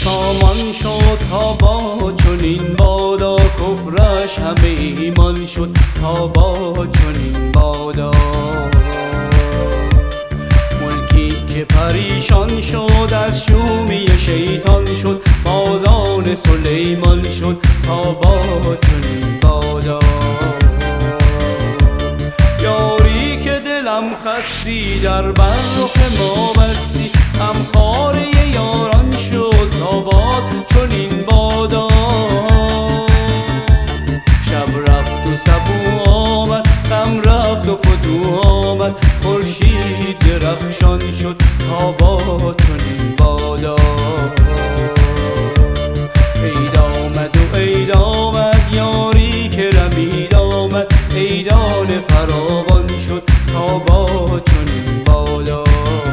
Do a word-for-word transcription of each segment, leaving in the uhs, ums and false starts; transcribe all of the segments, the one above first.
سامان شد تا با چنین بادا، کفرش همه ایمان شد تا با چنین بادا. ملکی که پریشان شد از شومی شیطان شد، بازان سلیمان شد تا با چنین بادا. یاری که دلم خستی در برخ ما بستی، هم خاره یاران شد تا باد چنین بادا. شب رفت و صبوح آمد، غم رفت و فتوح آمد، خورشید درخشان شد تا باد چنین بادا. عید آمد و عید آمد، یاری که رمید آمد، عیدان فراوان شد تا باد چنین بادا.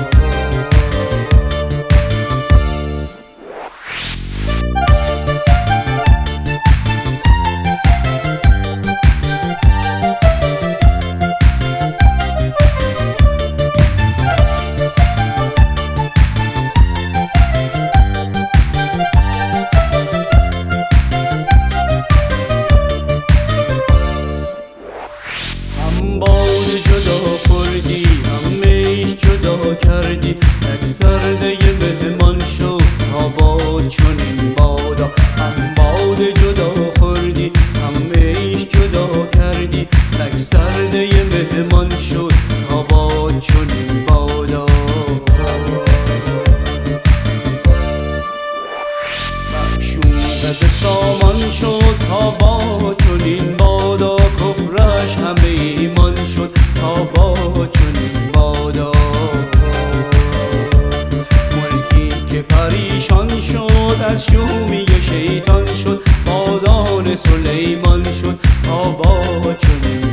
هم باد جدا خوردی، هم میش جدا کردی، یک سرده مهمان شد تا باد چنین بادا. هم باد جدا خوردی، هم میش جدا کردی، یک سرده مهمان شد تا باد چنین بادا. مخشوقه سامان شد تا با چنین بادا، کفرش همه ایمان شد تا با چنین بادا. ملکی که پریشان شد از شومی شیطان شد، بازان سلیمان شد تا با چنین